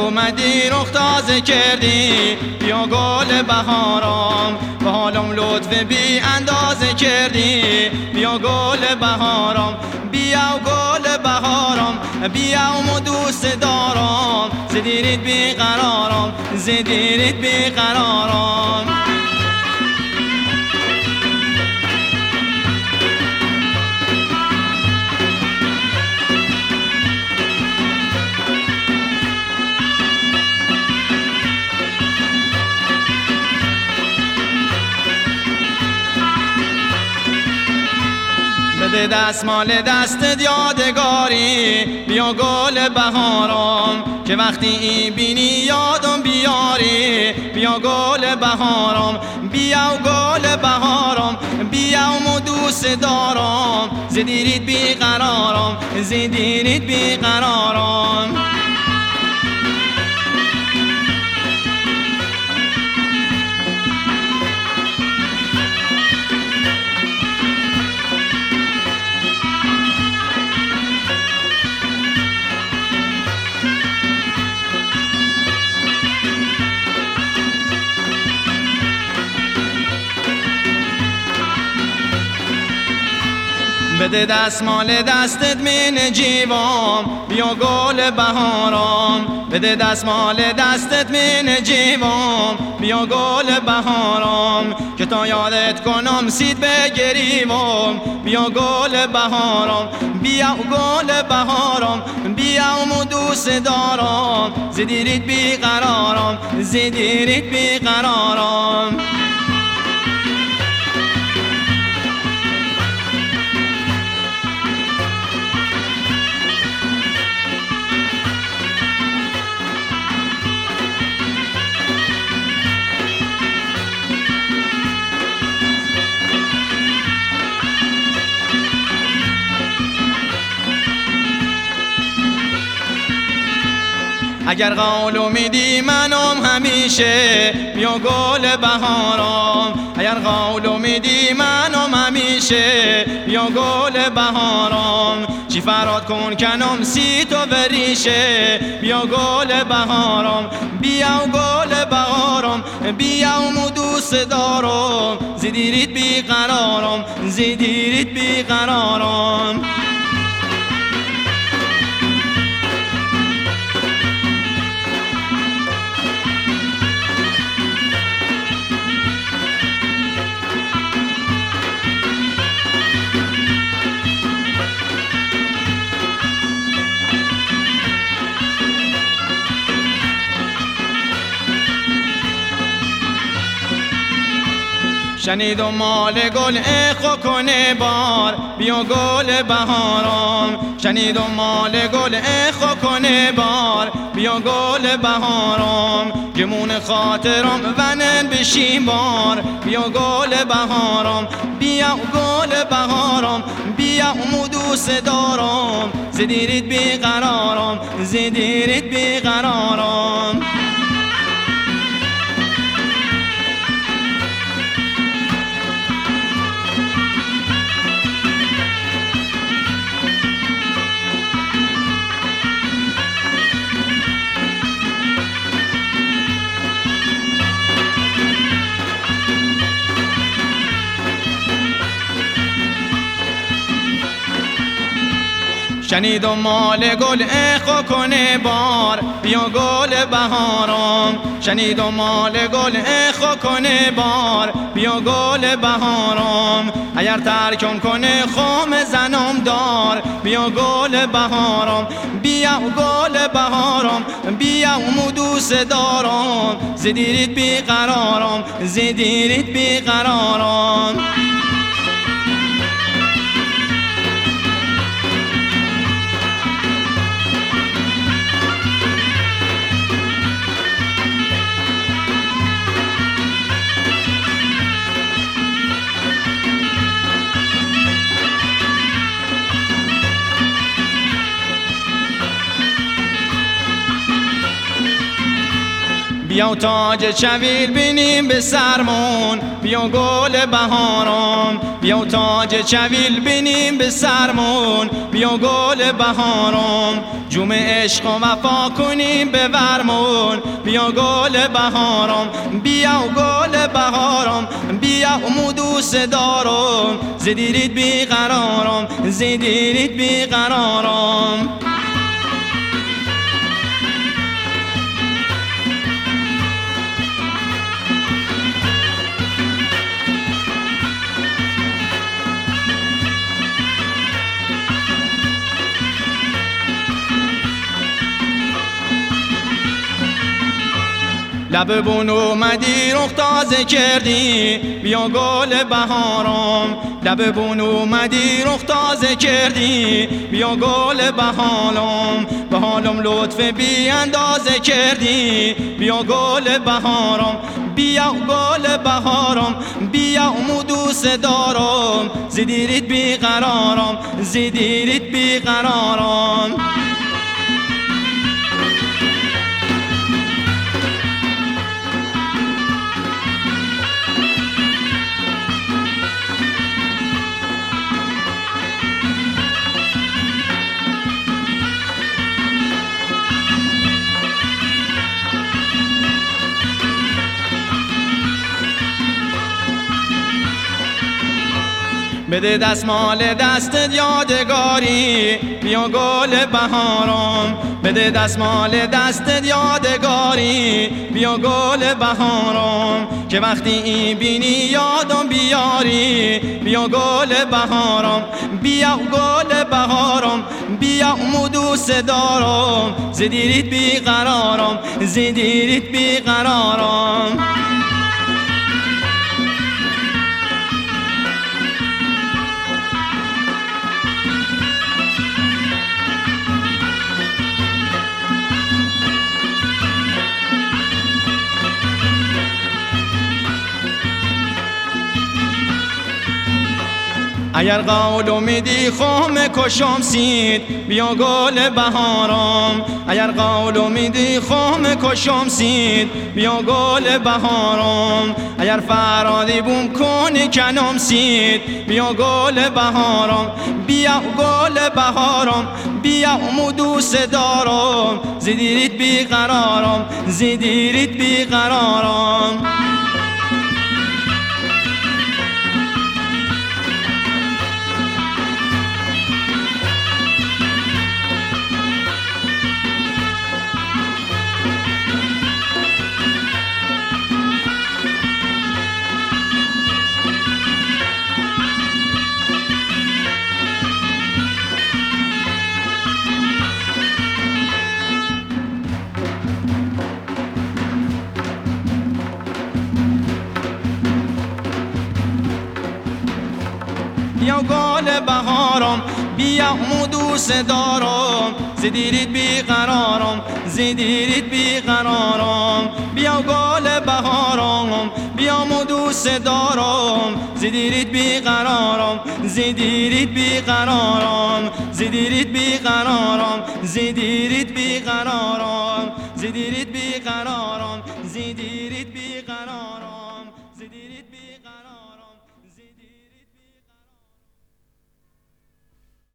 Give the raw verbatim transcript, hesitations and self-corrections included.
اومدی رخ تازه کردی، بیا گل بهارم به حالم لطف بی اندازه کردی، بیا گل بهارم بیا گل بهارم بیام و دوست دارم، زدیرید بی قرارم زدیرید بی قرارم. بده دستمال دستت یادگاری، بیا گل بهارم که وقتی این بینی یادم بیاری، بیا گل بهارم بیا گل بهارم بیام و دوست دارم، زدیرید بی قرارم زدیرید بی قرارم. بده دستمال دستت من جیوام، بیا گل بهارم بده دستمال دستت من جیوام، بیا گل بهارم که تا یادت کنم سید بگریوم، بیا گل بهارم بیا گل بهارم بیام و دوست دارم، زدیرید بی قرارم زدیرید بی قرارم. اگر قولو میدی منم همیشه، بیا گل بهارم اگر قولو میدی منم همیشه، بیا گل بهارم چی فراد کن کنم سی تو بریشه، بیا گل بهارم بیا گل بهارم بیام و دوست دارم، زدیرید بی قرارم زدیرید بی قرارم. شنیدم مال گل اخو کنه بار، بیا گل بهارم شنیدم مال گل اخو کنه بار، بیا گل بهارم گمون خاطرم ونن بشیم بار، بیا گل بهارم بیا گل بهارم بیا و دوست دارم، زدیرید بی قرارم زدیرید بی قرارم. شنیدم مال گل اخو کنه بار، بیا گل بهارم شنیدم مال گل اخو کنه بار، بیا گل بهارم اگر ترکم کنه خام زنم دار، بیا گل بهارم بیا گل بهارم بیام و دوست دارم، زدیرید بی قرارم زدیرید بی قرارم. بیا تاج چویل بینیم به سرمون، بیا گل بهارم. بیا تاج چویل بینیم به سرمون، بیا گل بهارم. جوم عشق و وفا کنیم به ورمون، بیا گل بهارم. بیا گل بهارم، بیا مو دوست دارم. زدیرید بیقرارم، زدیرید بیقرارم. لب بون اومدی رخ تازه کردی، بیا گل بهارم. لب بون اومدی رخ تازه کردی، بیا گل بهارم. به حالم لطف بی اندازه کردی، بیا گل بهارم. بیا گل بهارم، بیا مو دوست دارم. زدیرید بیقرارم، زدیرید بیقرارم. بده دستمال دستت یادگاری، بیا گل بهارم. بده دستمال دستت یادگاری، بیا گل بهارم. که وقتی این بینی یادم بیاری، بیا گل بهارم. بیا گل بهارم، بیا مو دوست دارم. زدیرید بیقرارم، زدیرید بیقرارم. اگر قولو میدی خم کشم سید، بیا گل بهارم. اگر قولو میدی خم کشم سید، بیا گل بهارم. اگر فرادی بوم کنی کنم سید، بیا گل بهارم. بیا گل بهارم، بیا مو دوست دارم. زدیرید بیقرارم، زدیرید بیقرارم. بیا گل بهارم، بیا مو دوست دارم. زدیرید بیقرارم، زدیرید بیقرارم. بیا گل بهارم، بیا مو دوست دارم. زدیرید بیقرارم، زدیرید بیقرارم. زدیرید بیقرارم، زدیرید بیقرارم. زدیرید بیقرارم، زدیرید بیقرارم.